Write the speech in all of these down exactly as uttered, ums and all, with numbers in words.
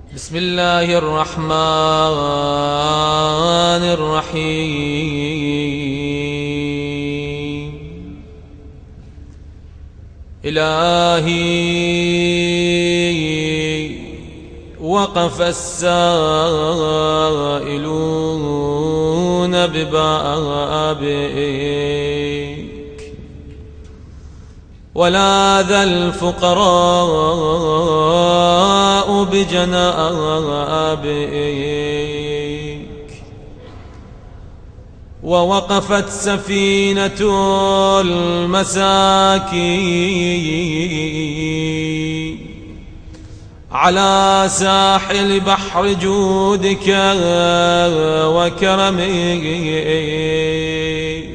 بسم الله الرحمن الرحيم. إلهي وقف السائلون ببابك، ولاذ الفقراء بجنابك، ووقفت سفينة المساكين على ساحل بحر جودك وكرمك،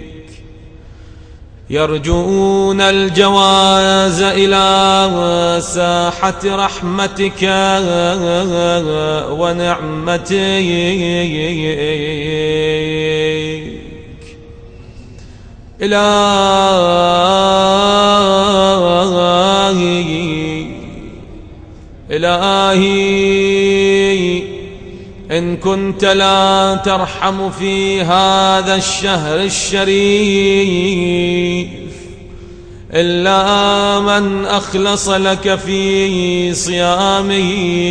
يرجون الجواز إلى ساحة رحمتك ونعمتك. إلهي إلهي إن كنت لا ترحم في هذا الشهر الشريف إلا من أخلص لك في صيامه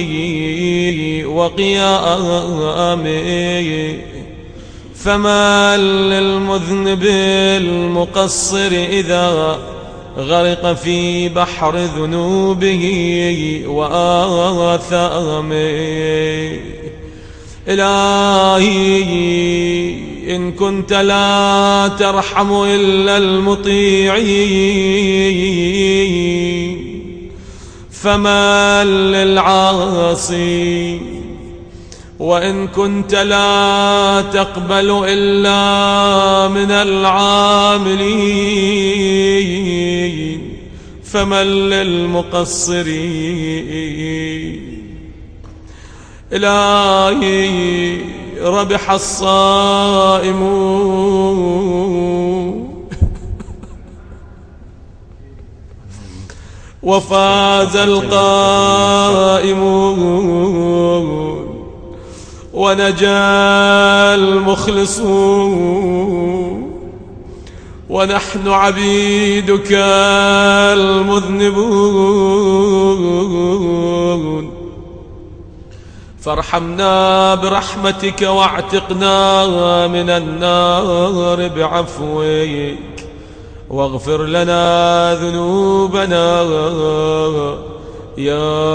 وقيامه، فما للمذنب المقصر إذا غرق في بحر ذنوبه وآثامه. إلهي إن كنت لا ترحم إلا المطيعين فما للعاصي، وإن كنت لا تقبل إلا من العاملين فمن للمقصرين. إلهي ربح الصائمون وفاز القائمون ونجا المخلصون، ونحن عبيدك المذنبون، فارحمنا برحمتك واعتقنا من النار بعفوك، واغفر لنا ذنوبنا يا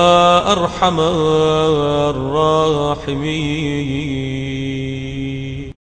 أرحم الراحمين.